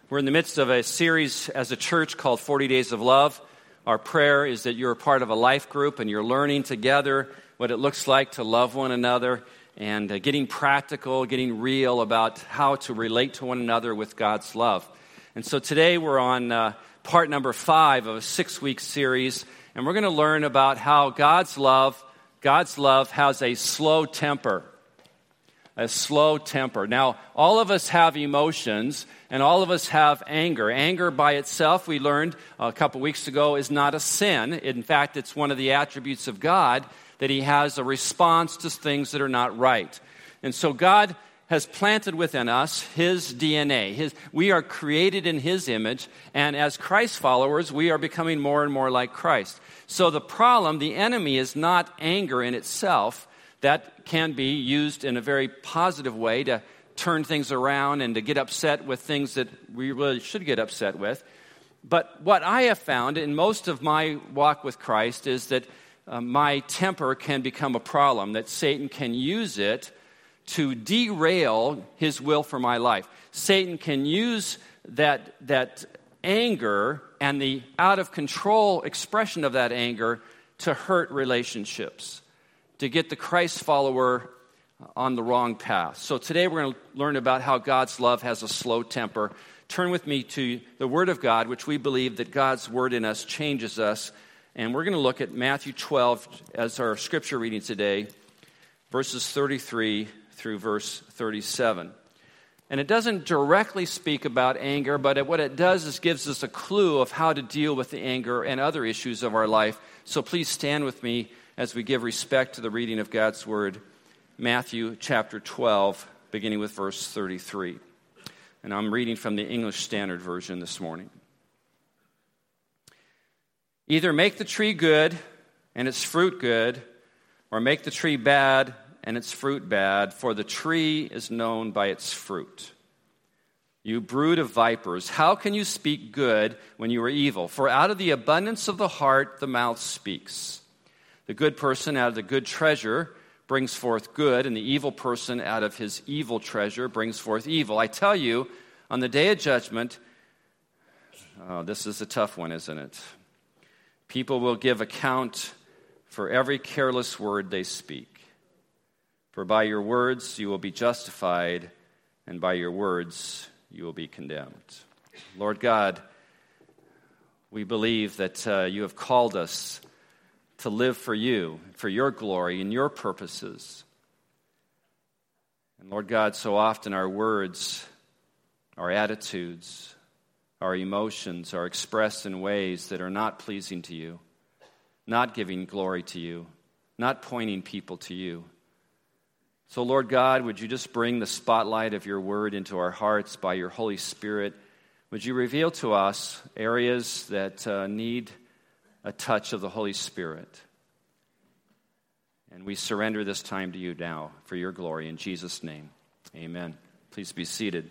We're in the midst of a series as a church called 40 Days of Love. Our prayer is that you're a part of a life group and you're learning together what it looks like to love one another and getting practical, getting real about how to relate to one another with God's love. And so today we're on part number 5 of a 6-week series, and we're going to learn about how God's love has a slow temper. A slow temper. Now, all of us have emotions, and all of us have anger. Anger by itself, we learned a couple weeks ago, is not a sin. In fact, it's one of the attributes of God that He has a response to things that are not right. And so God has planted within us His DNA. We are created in His image, and as Christ followers, we are becoming more and more like Christ. So the problem, the enemy, is not anger in itself. That can be used in a very positive way to turn things around and to get upset with things that we really should get upset with. But what I have found in most of my walk with Christ is that my temper can become a problem, that Satan can use it to derail His will for my life. Satan can use that anger and the out-of-control expression of that anger to hurt relationships, to get the Christ follower on the wrong path. So today we're going to learn about how God's love has a slow temper. Turn with me to the Word of God, which we believe that God's Word in us changes us. And we're going to look at Matthew 12 as our scripture reading today, verses 33 through verse 37. And it doesn't directly speak about anger, but what it does is gives us a clue of how to deal with the anger and other issues of our life. So please stand with me as we give respect to the reading of God's Word, Matthew chapter 12, beginning with verse 33. And I'm reading from the English Standard Version this morning. Either make the tree good and its fruit good, or make the tree bad and its fruit bad, for the tree is known by its fruit. You brood of vipers, how can you speak good when you are evil? For out of the abundance of the heart the mouth speaks. The good person out of the good treasure brings forth good, and the evil person out of his evil treasure brings forth evil. I tell you, on the day of judgment, this is a tough one, isn't it? People will give account for every careless word they speak. For by your words you will be justified, and by your words you will be condemned. Lord God, we believe that you have called us to live for you, for your glory and your purposes. And Lord God, so often our words, our attitudes, our emotions are expressed in ways that are not pleasing to you, not giving glory to you, not pointing people to you. So Lord God, would you just bring the spotlight of your word into our hearts by your Holy Spirit? Would you reveal to us areas that need a touch of the Holy Spirit? And we surrender this time to you now for your glory. In Jesus' name, amen. Please be seated.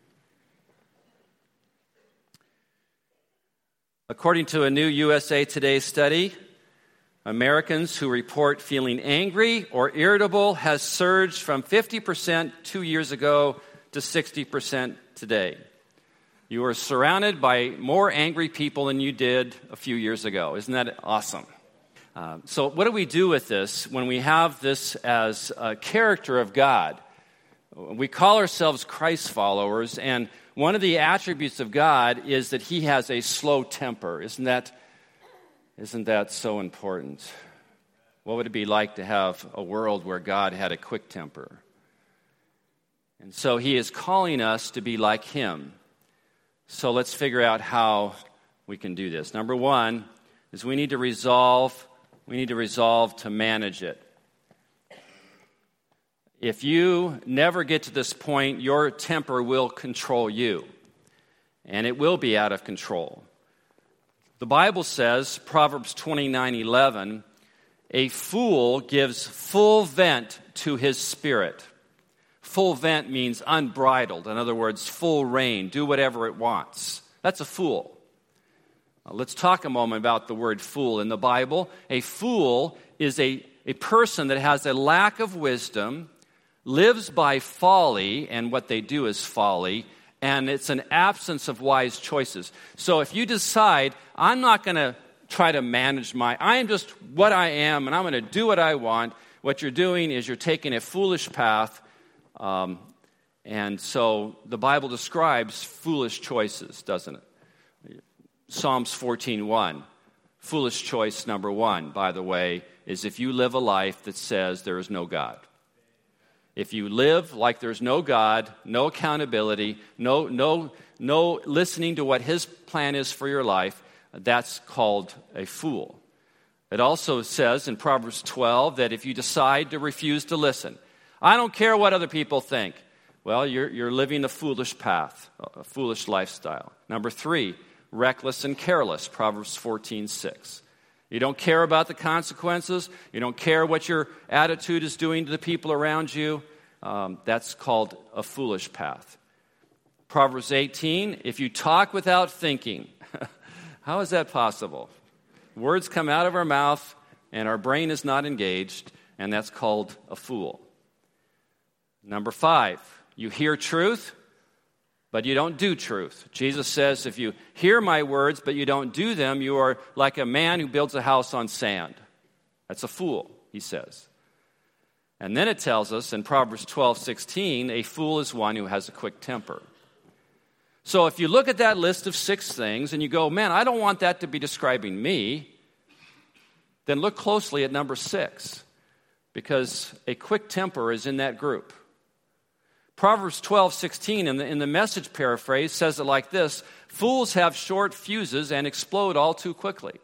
According to a new USA Today study, Americans who report feeling angry or irritable has surged from 50% 2 years ago to 60% today. You are surrounded by more angry people than you did a few years ago. Isn't that awesome? So what do we do with this when we have this as a character of God? We call ourselves Christ followers, and one of the attributes of God is that He has a slow temper. Isn't that so important? What would it be like to have a world where God had a quick temper? And so He is calling us to be like Him. So let's figure out how we can do this. Number one is we need to resolve to manage it. If you never get to this point, your temper will control you, and it will be out of control. The Bible says, Proverbs 29:11, a fool gives full vent to his spirit. Full vent means unbridled. In other words, full reign. Do whatever it wants. That's a fool. Let's talk a moment about the word fool in the Bible. A fool is a person that has a lack of wisdom, lives by folly, and what they do is folly, And it's an absence of wise choices. So if you decide, I'm not going to try to manage I am just what I am, and I'm going to do what I want, what you're doing is you're taking a foolish path. And so the Bible describes foolish choices, doesn't it? Psalms 14:1. Foolish choice number 1, by the way, is if you live a life that says there is no God. If you live like there's no God, no accountability, no listening to what His plan is for your life, that's called a fool. It also says in Proverbs 12 that if you decide to refuse to listen, I don't care what other people think. Well, you're living a foolish path, a foolish lifestyle. Number 3, reckless and careless, Proverbs 14:6. You don't care about the consequences. You don't care what your attitude is doing to the people around you. That's called a foolish path. Proverbs 18, if you talk without thinking, how is that possible? Words come out of our mouth and our brain is not engaged, and that's called a fool. Number 5, you hear truth, but you don't do truth. Jesus says, if you hear my words, but you don't do them, you are like a man who builds a house on sand. That's a fool, he says. And then it tells us in Proverbs 12:16, a fool is one who has a quick temper. So if you look at that list of 6 things and you go, man, I don't want that to be describing me, then look closely at number 6, because a quick temper is in that group. Proverbs 12:16 in the Message paraphrase says it like this: fools have short fuses and explode all too quickly.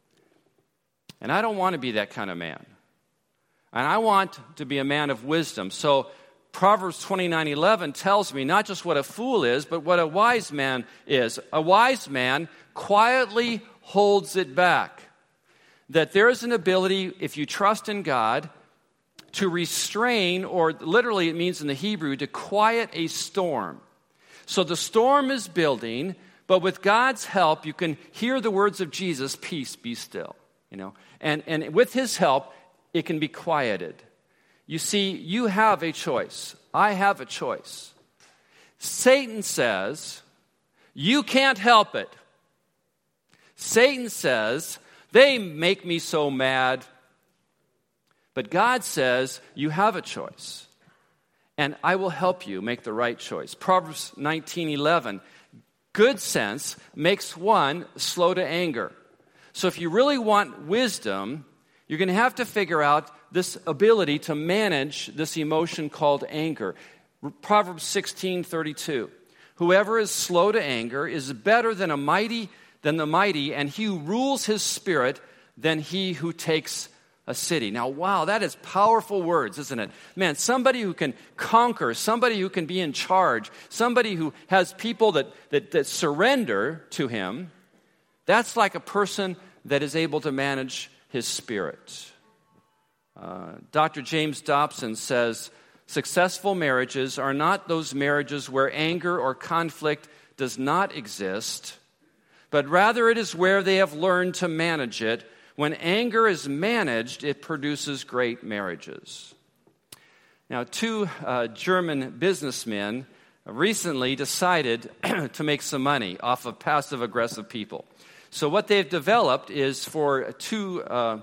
And I don't want to be that kind of man. And I want to be a man of wisdom. So Proverbs 29:11 tells me not just what a fool is, but what a wise man is. A wise man quietly holds it back. That there is an ability, if you trust in God, to restrain, or literally it means in the Hebrew, to quiet a storm. So the storm is building, but with God's help, you can hear the words of Jesus, peace, be still. And with His help, it can be quieted. You see, you have a choice. I have a choice. Satan says, you can't help it. Satan says, they make me so mad. But God says, you have a choice. And I will help you make the right choice. Proverbs 19:11, good sense makes one slow to anger. So if you really want wisdom, you're going to have to figure out this ability to manage this emotion called anger. Proverbs 16:32. Whoever is slow to anger is better than the mighty, and he who rules his spirit than he who takes a city. Now, wow, that is powerful words, isn't it? Man, somebody who can conquer, somebody who can be in charge, somebody who has people that surrender to him, that's like a person that is able to manage his spirit. Dr. James Dobson says, successful marriages are not those marriages where anger or conflict does not exist, but rather it is where they have learned to manage it. When anger is managed, it produces great marriages. Now, 2 German businessmen recently decided to make some money off of passive-aggressive people. So what they've developed is for $2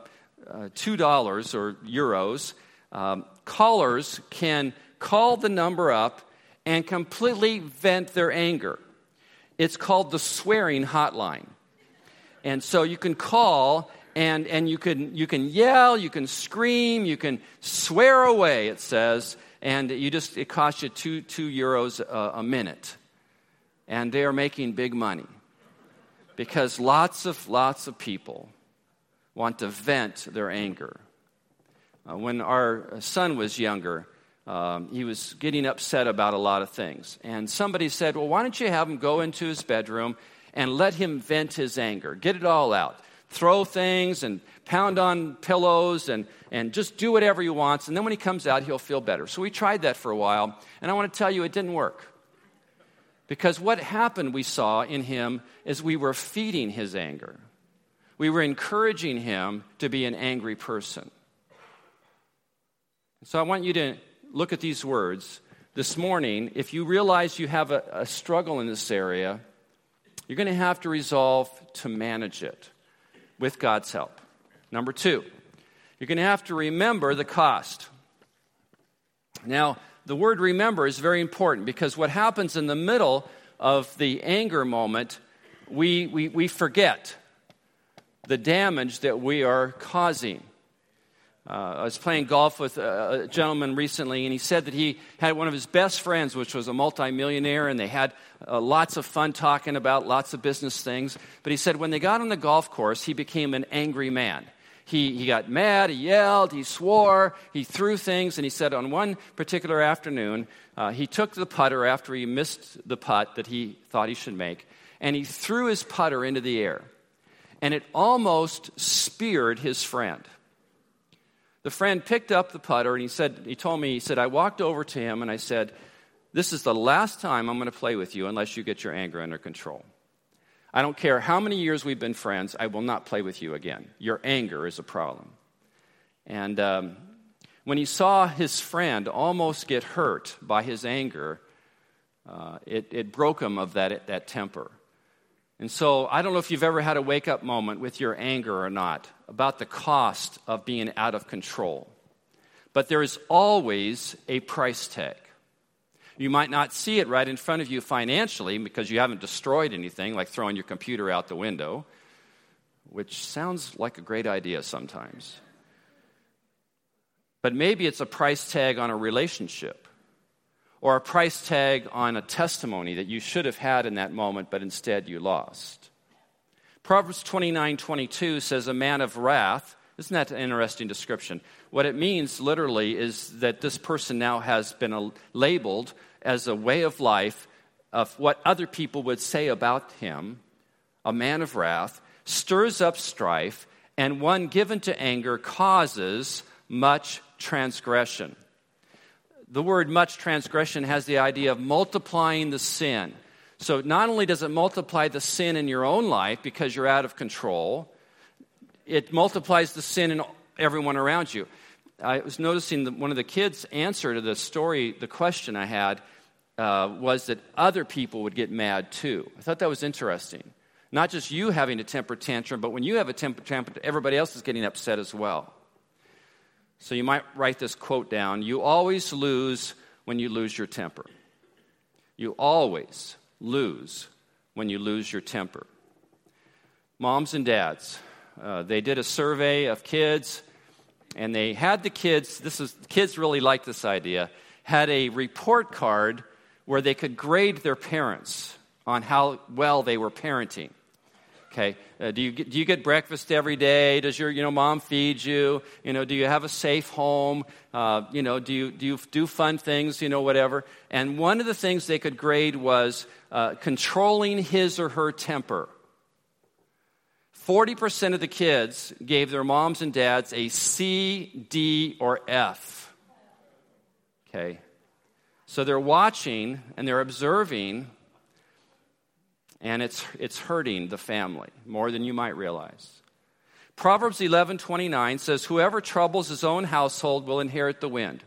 or euros, callers can call the number up and completely vent their anger. It's called the swearing hotline. And so you can call and you can yell, you can scream, you can swear away, it says, and it costs you two euros a minute. And they are making big money because lots of people want to vent their anger. When our son was younger, he was getting upset about a lot of things. And somebody said, well, why don't you have him go into his bedroom and let him vent his anger, get it all out. Throw things and pound on pillows and just do whatever he wants. And then when he comes out, he'll feel better. So we tried that for a while. And I want to tell you, it didn't work. Because what happened, we saw in him, is we were feeding his anger. We were encouraging him to be an angry person. So I want you to look at these words this morning, if you realize you have a struggle in this area, you're going to have to resolve to manage it with God's help. Number 2, you're going to have to remember the cost. Now, the word remember is very important because what happens in the middle of the anger moment, we forget the damage that we are causing. I was playing golf with a gentleman recently, and he said that he had one of his best friends, which was a multimillionaire, and they had lots of fun talking about lots of business things. But he said when they got on the golf course, he became an angry man. He got mad, he yelled, he swore, he threw things, and he said on one particular afternoon, he took the putter after he missed the putt that he thought he should make, and he threw his putter into the air, and it almost speared his friend. The friend picked up the putter, and he told me, I walked over to him, and I said, this is the last time I'm going to play with you unless you get your anger under control. I don't care how many years we've been friends, I will not play with you again. Your anger is a problem. And when he saw his friend almost get hurt by his anger, it broke him of that temper. And so I don't know if you've ever had a wake-up moment with your anger or not about the cost of being out of control. But there is always a price tag. You might not see it right in front of you financially because you haven't destroyed anything, like throwing your computer out the window, which sounds like a great idea sometimes. But maybe it's a price tag on a relationship or a price tag on a testimony that you should have had in that moment, but instead you lost. Proverbs 29:22 says, a man of wrath. Isn't that an interesting description? What it means literally is that this person now has been labeled as a way of life of what other people would say about him. A man of wrath stirs up strife, and one given to anger causes much transgression. The word much transgression has the idea of multiplying the sin. So not only does it multiply the sin in your own life because you're out of control, it multiplies the sin in everyone around you. I was noticing that one of the kids' answer to the story, the question I had, was that other people would get mad too. I thought that was interesting. Not just you having a temper tantrum, but when you have a temper tantrum, everybody else is getting upset as well. So you might write this quote down. You always lose when you lose your temper. You always lose when you lose your temper. Moms and dads, they did a survey of kids, and they had the kids, kids really liked this idea, had a report card where they could grade their parents on how well they were parenting. Okay, do you get breakfast every day? Does your mom feed you? Do you have a safe home? Do you do fun things? Whatever. And one of the things they could grade was controlling his or her temper. 40% of the kids gave their moms and dads a C, D, or F. Okay, so they're watching and they're observing. And it's hurting the family more than you might realize. Proverbs 11:29 says, whoever troubles his own household will inherit the wind.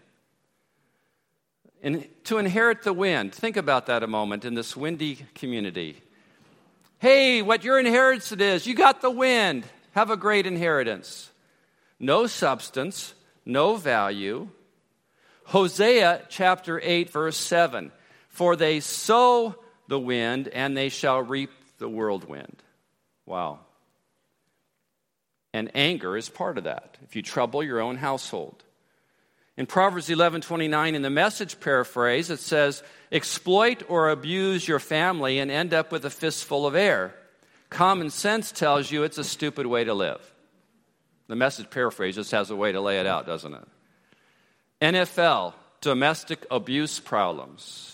And to inherit the wind, think about that a moment in this windy community. Hey, what your inheritance is, you got the wind. Have a great inheritance. No substance, no value. Hosea chapter 8, verse 7. For they sow the wind, and they shall reap the whirlwind. Wow. And anger is part of that, if you trouble your own household. In Proverbs 11:29, in the Message paraphrase, it says, exploit or abuse your family and end up with a fistful of air. Common sense tells you it's a stupid way to live. The Message paraphrase just has a way to lay it out, doesn't it? NFL, domestic abuse problems.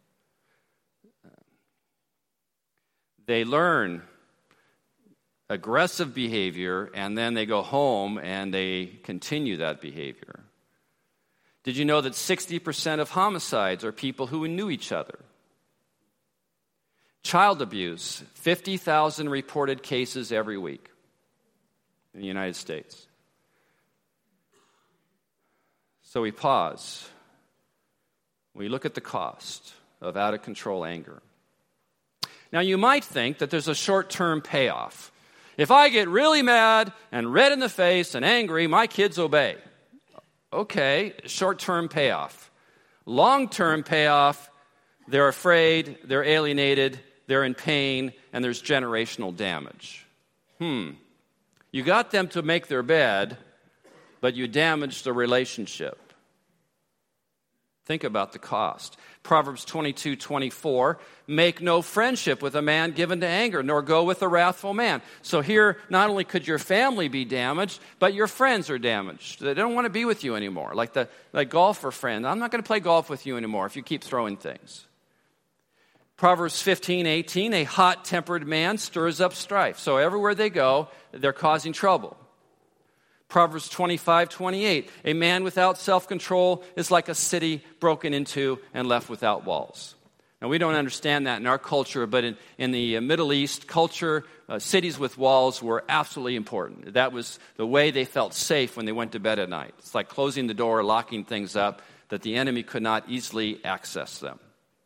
They learn aggressive behavior, and then they go home and they continue that behavior. Did you know that 60% of homicides are people who knew each other? Child abuse, 50,000 reported cases every week in the United States. So we pause. We look at the cost of out-of-control anger. Now, you might think that there's a short-term payoff. If I get really mad and red in the face and angry, my kids obey. Okay, short-term payoff. Long-term payoff, they're afraid, they're alienated, they're in pain, and there's generational damage. You got them to make their bed, but you damaged the relationship. Think about the cost. Proverbs 22:24, make no friendship with a man given to anger, nor go with a wrathful man. So here, not only could your family be damaged, but your friends are damaged. They don't want to be with you anymore. Like the golfer friend, I'm not going to play golf with you anymore if you keep throwing things. Proverbs 15:18, a hot-tempered man stirs up strife. So everywhere they go, they're causing trouble. Proverbs 25:28, a man without self-control is like a city broken into and left without walls. Now, we don't understand that in our culture, but in the Middle East culture, cities with walls were absolutely important. That was the way they felt safe when they went to bed at night. It's like closing the door, locking things up, that the enemy could not easily access them.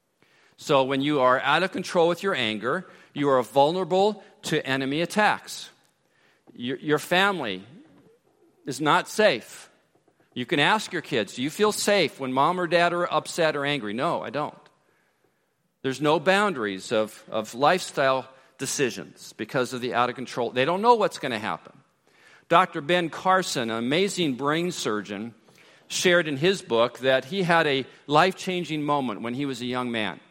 So when you are out of control with your anger, you are vulnerable to enemy attacks. Your family is not safe. You can ask your kids, do you feel safe when mom or dad are upset or angry? No, I don't. There's no boundaries of lifestyle decisions because of the out of control. They don't know what's going to happen. Dr. Ben Carson, an amazing brain surgeon, shared in his book that he had a life-changing moment when he was a young man.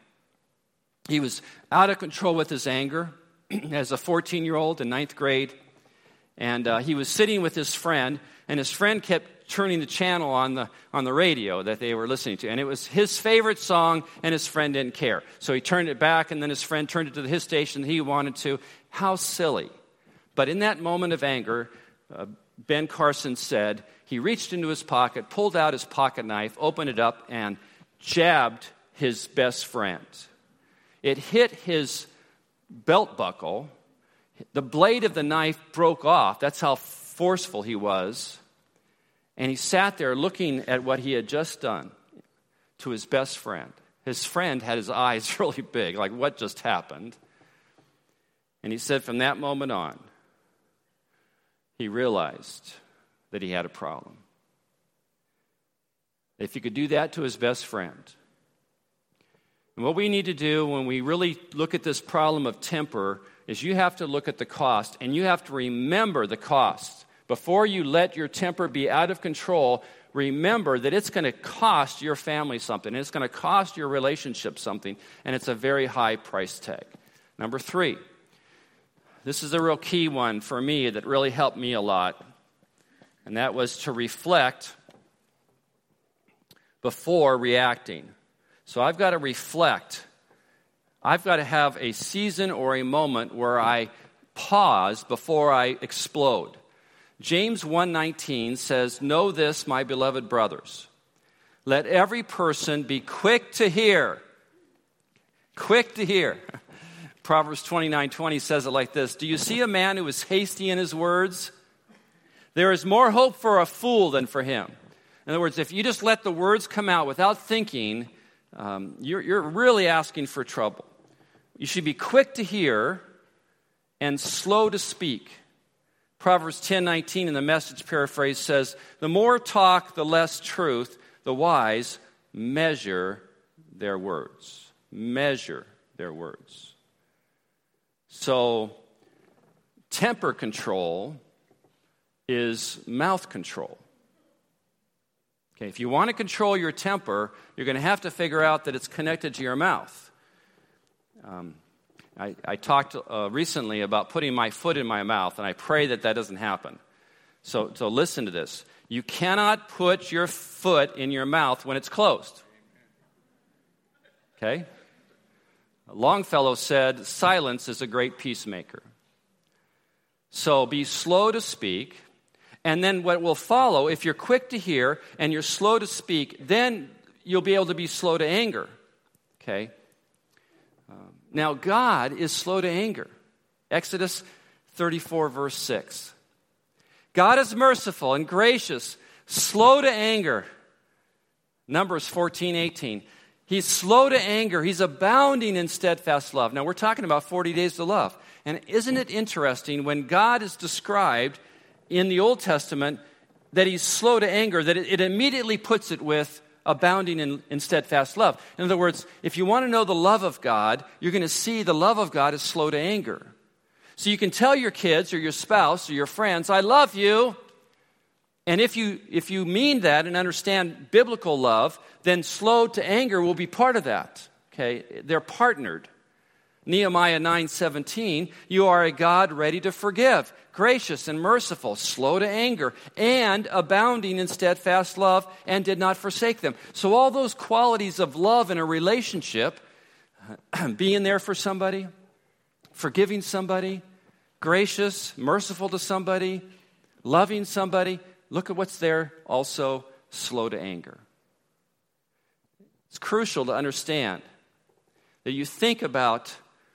He was out of control with his anger as a 14-year-old in 9th grade. And he was sitting with his friend, and his friend kept turning the channel on the radio that they were listening to. And it was his favorite song, and his friend didn't care. So he turned it back, and then his friend turned it to his station that he wanted to. How silly. But in that moment of anger, Ben Carson said, he reached into his pocket, pulled out his pocket knife, opened it up, and jabbed his best friend. It hit his belt buckle. The blade of the knife broke off. That's how forceful he was. And he sat there looking at what he had just done to his best friend. His friend had his eyes really big, like what just happened? And he said from that moment on, he realized that he had a problem. If he could do that to his best friend. And what we need to do when we really look at this problem of temper is you have to look at the cost, and you have to remember the cost. Before you let your temper be out of control, remember that it's going to cost your family something, and it's going to cost your relationship something, and it's a very high price tag. Number 3, this is a real key one for me that really helped me a lot, and that was to reflect before reacting. So I've got to reflect. I've got to have a season or a moment where I pause before I explode. James 1:19 says, know this, my beloved brothers. Let every person be quick to hear. Quick to hear. Proverbs 29:20 says it like this. Do you see a man who is hasty in his words? There is more hope for a fool than for him. In other words, if you just let the words come out without thinking, you're really asking for trouble. You should be quick to hear and slow to speak. Proverbs 10:19 in the Message paraphrase says, the more talk, the less truth. The wise measure their words. Measure their words. So, temper control is mouth control. Okay, if you want to control your temper, you're going to have to figure out that it's connected to your mouth. I talked recently about putting my foot in my mouth, and I pray that doesn't happen. So listen to this. You cannot put your foot in your mouth when it's closed. Okay? Longfellow said, silence is a great peacemaker. So be slow to speak. And then what will follow, if you're quick to hear and you're slow to speak, then you'll be able to be slow to anger. Okay? Now, God is slow to anger. Exodus 34, verse 6. God is merciful and gracious, slow to anger. Numbers 14:18. He's slow to anger. He's abounding in steadfast love. Now, we're talking about 40 days of love. And isn't it interesting when God is described in the Old Testament that he's slow to anger, that it immediately puts it with abounding in steadfast love. In other words, if you want to know the love of God, you're going to see the love of God is slow to anger. So you can tell your kids or your spouse or your friends, I love you. And if you mean that and understand biblical love, then slow to anger will be part of that. Okay? They're partnered. Nehemiah 9:17, you are a God ready to forgive, gracious and merciful, slow to anger, and abounding in steadfast love, and did not forsake them. So all those qualities of love in a relationship, being there for somebody, forgiving somebody, gracious, merciful to somebody, loving somebody, look at what's there, also slow to anger. It's crucial to understand that you think about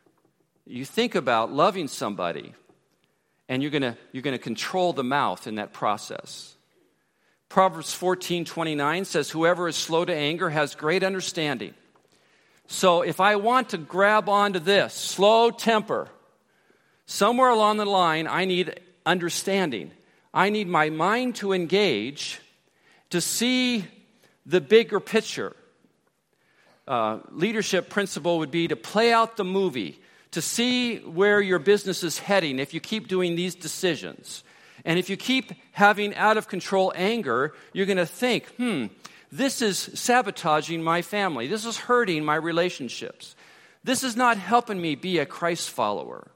loving somebody, and you're going to control the mouth in that process. Proverbs 14:29 says, whoever is slow to anger has great understanding. So if I want to grab onto this, slow temper, somewhere along the line, I need understanding. I need my mind to engage to see the bigger picture. Leadership principle would be to play out the movie, to see where your business is heading if you keep doing these decisions. And if you keep having out of control anger, you're going to think, this is sabotaging my family. This is hurting my relationships. This is not helping me be a Christ follower.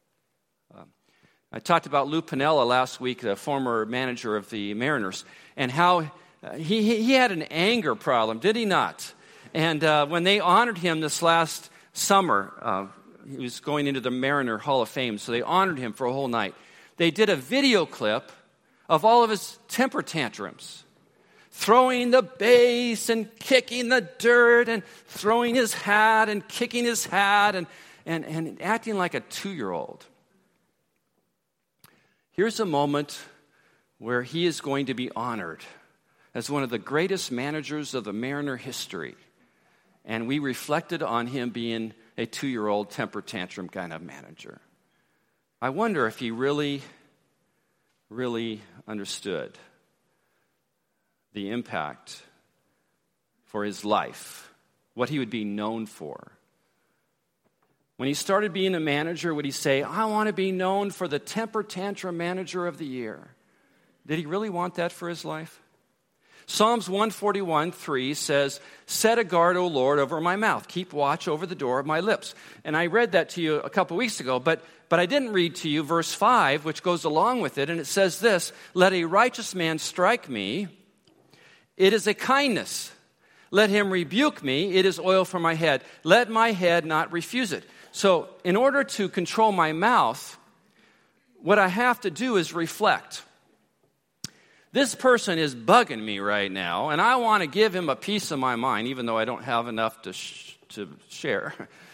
I talked about Lou Piniella last week, the former manager of the Mariners, and how he had an anger problem, did he not? And when they honored him this last summer, he was going into the Mariner Hall of Fame, so they honored him for a whole night. They did a video clip of all of his temper tantrums, throwing the base and kicking the dirt and throwing his hat and kicking his hat and acting like a 2-year-old. Here's a moment where he is going to be honored as one of the greatest managers of the Mariner history. And we reflected on him being a 2-year-old temper tantrum kind of manager. I wonder if he really, really understood the impact for his life, what he would be known for. When he started being a manager, would he say, I want to be known for the temper tantrum manager of the year? Did he really want that for his life? Psalms 141:3 says, set a guard, O Lord, over my mouth. Keep watch over the door of my lips. And I read that to you a couple weeks ago, but I didn't read to you verse 5, which goes along with it, and it says this, let a righteous man strike me. It is a kindness. Let him rebuke me. It is oil for my head. Let my head not refuse it. So in order to control my mouth, what I have to do is reflect. This person is bugging me right now, and I want to give him a piece of my mind, even though I don't have enough to share.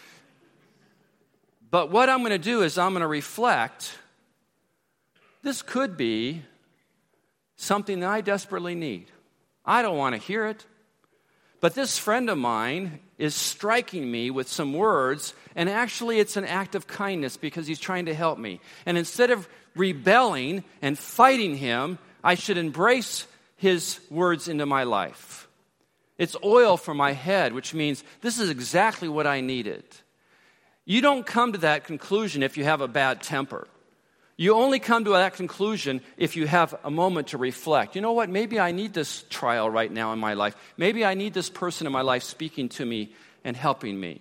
But what I'm going to do is I'm going to reflect. This could be something that I desperately need. I don't want to hear it. But this friend of mine is striking me with some words, and actually it's an act of kindness because he's trying to help me. And instead of rebelling and fighting him, I should embrace his words into my life. It's oil for my head, which means this is exactly what I needed. You don't come to that conclusion if you have a bad temper. You only come to that conclusion if you have a moment to reflect. You know what? Maybe I need this trial right now in my life. Maybe I need this person in my life speaking to me and helping me.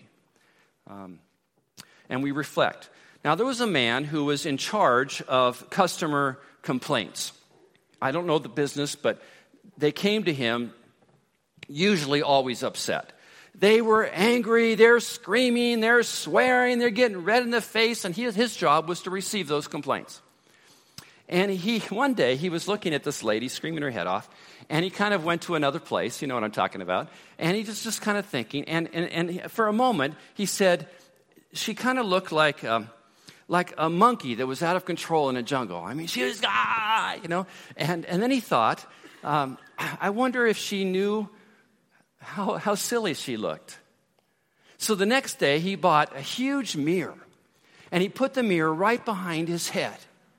And we reflect. Now, there was a man who was in charge of customer complaints. I don't know the business, but they came to him usually always upset. They were angry, they're screaming, they're swearing, they're getting red in the face, and his job was to receive those complaints. And one day he was looking at this lady screaming her head off, and he kind of went to another place, you know what I'm talking about, and he just kind of thinking, and for a moment he said, she kind of looked like a monkey that was out of control in a jungle. I mean, she was, and then he thought, I wonder if she knew how silly she looked. So the next day, he bought a huge mirror, and he put the mirror right behind his head,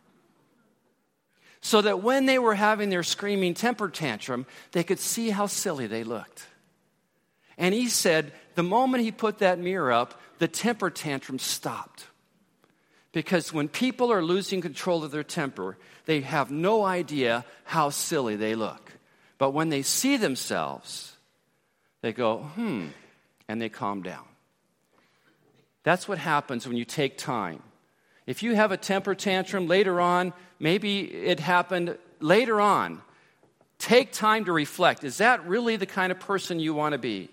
so that when they were having their screaming temper tantrum, they could see how silly they looked. And he said the moment he put that mirror up, the temper tantrum stopped. Because when people are losing control of their temper, they have no idea how silly they look. But when they see themselves, they go, and they calm down. That's what happens when you take time. If you have a temper tantrum later on, maybe it happened later on. Take time to reflect. Is that really the kind of person you want to be?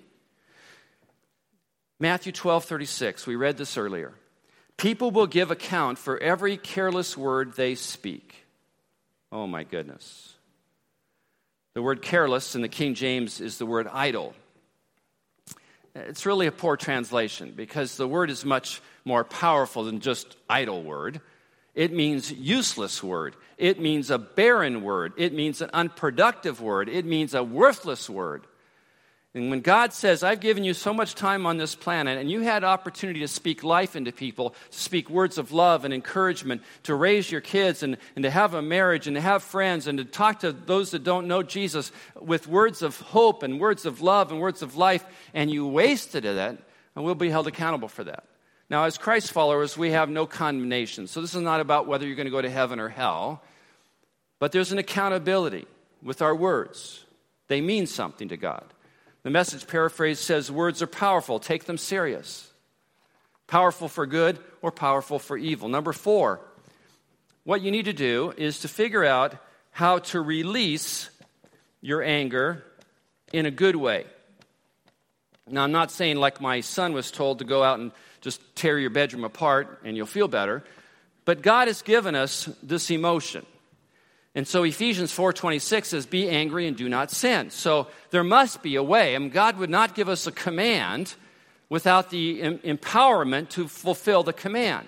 Matthew 12:36, we read this earlier. People will give account for every careless word they speak. Oh my goodness. The word careless in the King James is the word idle. It's really a poor translation because the word is much more powerful than just idle word. It means useless word. It means a barren word. It means an unproductive word. It means a worthless word. And when God says, I've given you so much time on this planet, and you had opportunity to speak life into people, to speak words of love and encouragement, to raise your kids and to have a marriage and to have friends and to talk to those that don't know Jesus with words of hope and words of love and words of life, and you wasted it, and we'll be held accountable for that. Now, as Christ followers, we have no condemnation. So this is not about whether you're going to go to heaven or hell, but there's an accountability with our words. They mean something to God. The Message paraphrase says, words are powerful, take them serious. Powerful for good or powerful for evil. Number 4, what you need to do is to figure out how to release your anger in a good way. Now, I'm not saying like my son was told to go out and just tear your bedroom apart and you'll feel better, but God has given us this emotion. And so Ephesians 4:26 says, be angry and do not sin. So there must be a way. God would not give us a command without the empowerment to fulfill the command.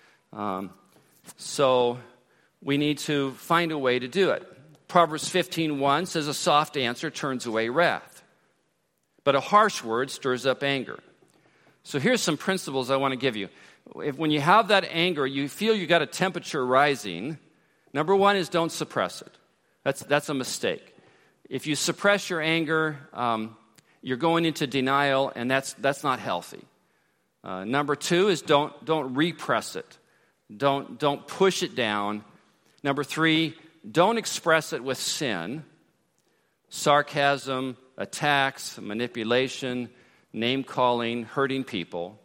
So we need to find a way to do it. Proverbs 15:1 says, a soft answer turns away wrath, but a harsh word stirs up anger. So here's some principles I want to give you. When you have that anger, you feel you got a temperature rising. Number 1 is don't suppress it. That's a mistake. If you suppress your anger, you're going into denial, and that's not healthy. Number 2 is don't repress it. Don't push it down. Number 3, don't express it with sin, sarcasm, attacks, manipulation, name calling, hurting people.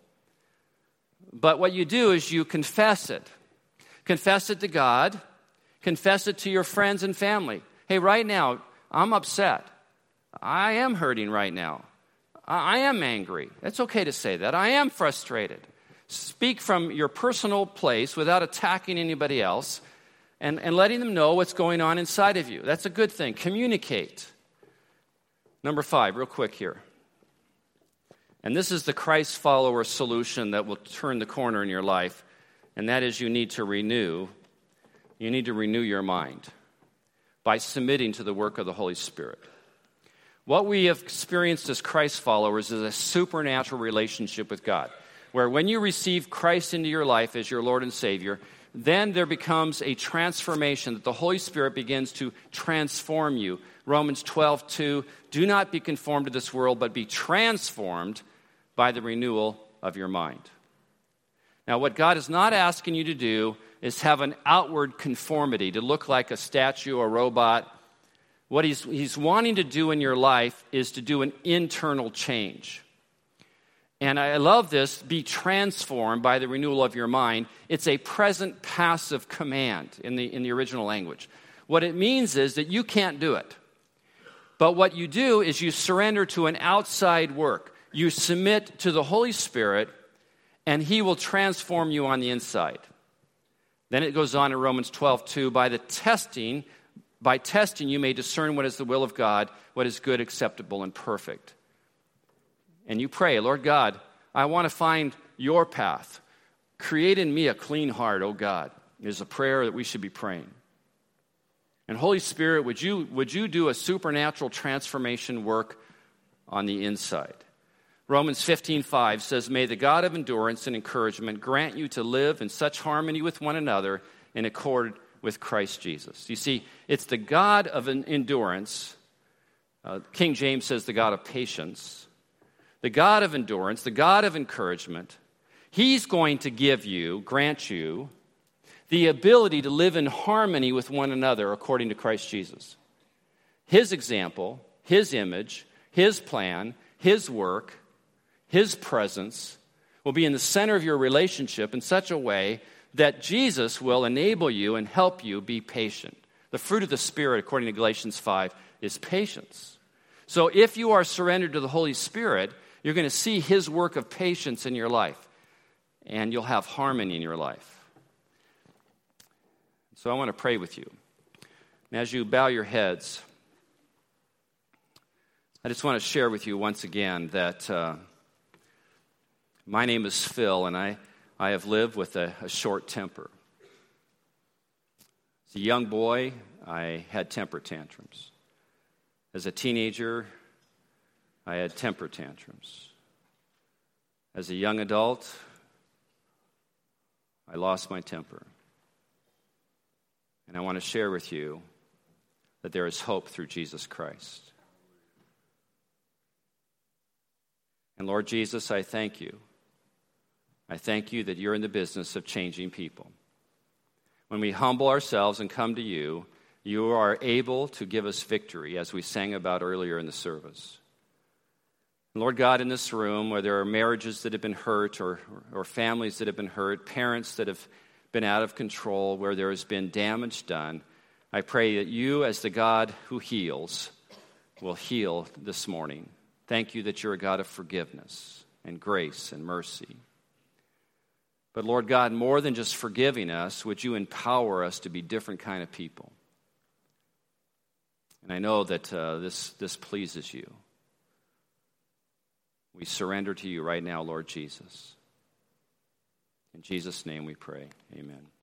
But what you do is you confess it. Confess it to God. Confess it to your friends and family. Hey, right now, I'm upset. I am hurting right now. I am angry. It's okay to say that. I am frustrated. Speak from your personal place without attacking anybody else and letting them know what's going on inside of you. That's a good thing. Communicate. Number 5, real quick here. And this is the Christ follower solution that will turn the corner in your life, and that is you need to renew your mind by submitting to the work of the Holy Spirit. What we have experienced as Christ followers is a supernatural relationship with God, where when you receive Christ into your life as your Lord and Savior, then there becomes a transformation that the Holy Spirit begins to transform you. Romans 12:2, do not be conformed to this world, but be transformed by the renewal of your mind. Now, what God is not asking you to do is have an outward conformity, to look like a statue or robot. What he's wanting to do in your life is to do an internal change. And I love this, be transformed by the renewal of your mind. It's a present passive command in the original language. What it means is that you can't do it. But what you do is you surrender to an outside work. You submit to the Holy Spirit, and He will transform you on the inside. Then it goes on in Romans 12:2, by testing you may discern what is the will of God, what is good, acceptable, and perfect. And you pray, Lord God, I want to find your path. Create in me a clean heart, O God, is a prayer that we should be praying. And Holy Spirit, would you do a supernatural transformation work on the inside. Romans 15:5 says, "May the God of endurance and encouragement grant you to live in such harmony with one another in accord with Christ Jesus." You see, it's the God of endurance. King James says the God of patience. The God of endurance, the God of encouragement. He's going to grant you, the ability to live in harmony with one another according to Christ Jesus. His example, His image, His plan, His work, His presence will be in the center of your relationship in such a way that Jesus will enable you and help you be patient. The fruit of the Spirit, according to Galatians 5, is patience. So if you are surrendered to the Holy Spirit, you're going to see His work of patience in your life, and you'll have harmony in your life. So I want to pray with you. And as you bow your heads, I just want to share with you once again that my name is Phil, and I have lived with a short temper. As a young boy, I had temper tantrums. As a teenager, I had temper tantrums. As a young adult, I lost my temper. And I want to share with you that there is hope through Jesus Christ. And Lord Jesus, I thank you. I thank you that you're in the business of changing people. When we humble ourselves and come to you, you are able to give us victory, as we sang about earlier in the service. Lord God, in this room, where there are marriages that have been hurt or families that have been hurt, parents that have been out of control, where there has been damage done, I pray that you, as the God who heals, will heal this morning. Thank you that you're a God of forgiveness and grace and mercy. But Lord God, more than just forgiving us, would you empower us to be different kind of people? And I know that this pleases you. We surrender to you right now, Lord Jesus. In Jesus' name we pray. Amen.